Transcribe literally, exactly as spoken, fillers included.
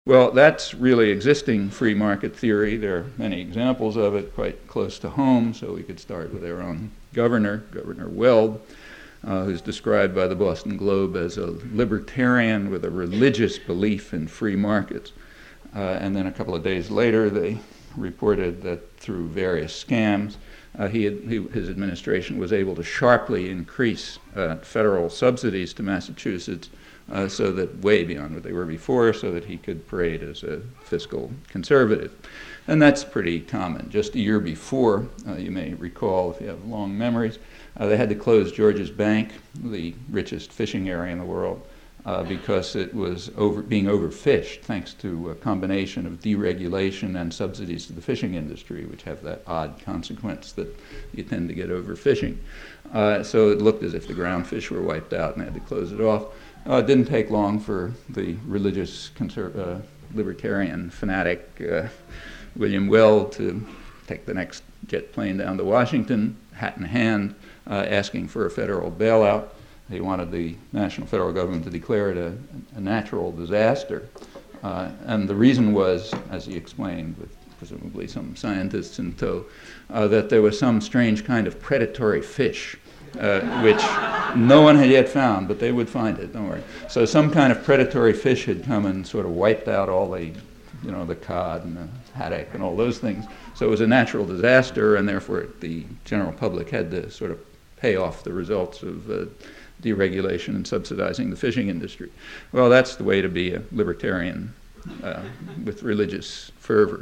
Well, that's really existing free market theory. There are many examples of it quite close to home, so we could start with our own governor, Governor Weld, uh, who's described by the Boston Globe as a libertarian with a religious belief in free markets. Uh, and then a couple of days later, they reported that through various scams, uh, he had, he, his administration was able to sharply increase uh, federal subsidies to Massachusetts uh, so that way beyond what they were before, so that he could parade as a fiscal conservative. And that's pretty common. Just a year before, uh, you may recall, if you have long memories, uh, they had to close George's Bank, the richest fishing area in the world, Uh, because it was over, being overfished thanks to a combination of deregulation and subsidies to the fishing industry, which have that odd consequence that you tend to get overfishing. Uh, so it looked as if the ground fish were wiped out and they had to close it off. Uh, it didn't take long for the religious conser- uh, libertarian fanatic uh, William Weld to take the next jet plane down to Washington, hat in hand, uh, asking for a federal bailout. He wanted the national federal government to declare it a, a natural disaster. Uh, and the reason was, as he explained, with presumably some scientists in tow, uh, that there was some strange kind of predatory fish, uh, which no one had yet found, but they would find it, don't worry. So some kind of predatory fish had come and sort of wiped out all the, you know, the cod and the haddock and all those things. So it was a natural disaster, and therefore the general public had to sort of pay off the results of uh, deregulation and subsidizing the fishing industry. Well, that's the way to be a libertarian uh, with religious fervor.